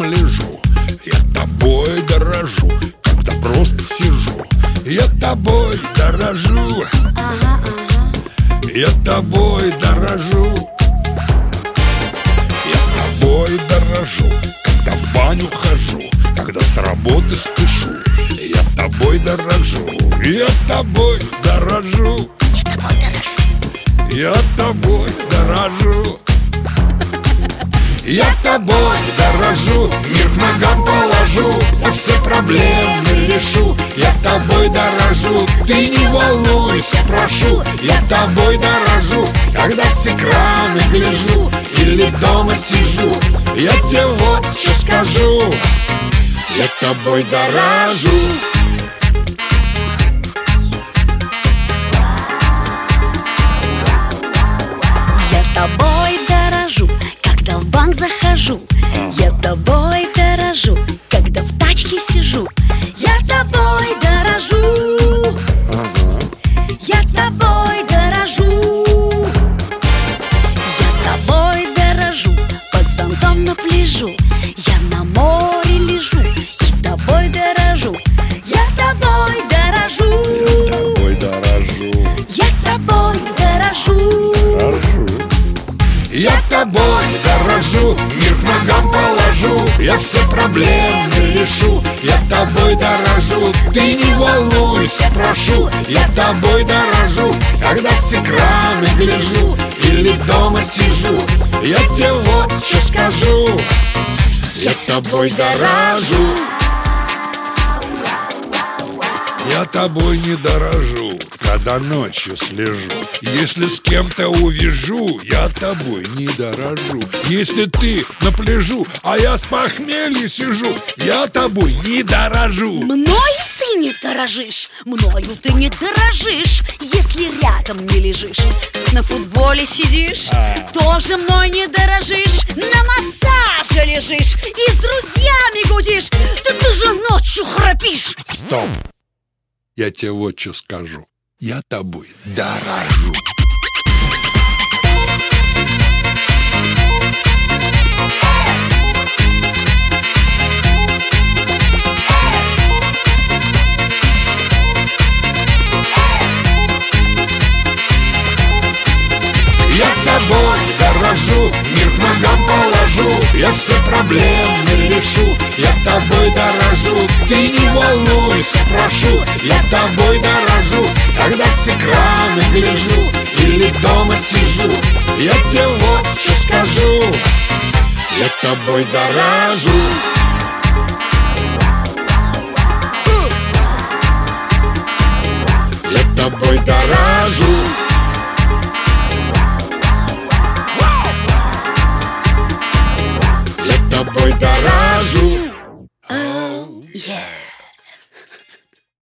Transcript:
рядом лежу. Я тобой дорожу, когда просто сижу. Я тобой дорожу. Я тобой дорожу. Я тобой дорожу, когда в баню хожу, когда с работы спешу. Я тобой дорожу. Я тобой дорожу. Я тобой дорожу. Я тобой дорожу, мир к ногам положу, я все проблемы решу. Я тобой дорожу, ты не волнуйся, прошу. Я тобой дорожу, когда с экрана гляжу или дома сижу. Я тебе вот что скажу: я тобой дорожу. Я тобой дорожу, когда в банк захожу. Я тобой дорожу, когда в тачке сижу. Я тобой дорожу. Я тобой дорожу. Я тобой дорожу, под зонтом на пляжу. Я на море лежу и тобой дорожу. Я тобой дорожу. Я тобой дорожу. Я тобой дорожу. Я тобой дорожу, мир к ногам положу, я все проблемы решу. Я тобой дорожу, ты не волнуйся, прошу. Я тобой дорожу, когда с экрана гляжу или дома сижу. Я тебе вот что скажу: я тобой дорожу. Я тобой не дорожу, когда ночью слежу. Если с кем-то увижу, я тобой не дорожу. Если ты на пляжу, а я с похмелья сижу, я тобой не дорожу. Мною ты не дорожишь, мною ты не дорожишь, если рядом не лежишь. На футболе сидишь, тоже мной не дорожишь. На массаже лежишь и с друзьями гудишь. Да ты же ночью храпишь. Стоп! Я тебе вот что скажу: я тобой дорожу. Я тобой дорожу, мир к ногам положу, я все проблемы решу. Я тобой дорожу, ты не волнуйся, прошу. Я тобой дорожу, когда с экрана гляжу или дома сижу. Я тебе вот что скажу: я тобой дорожу.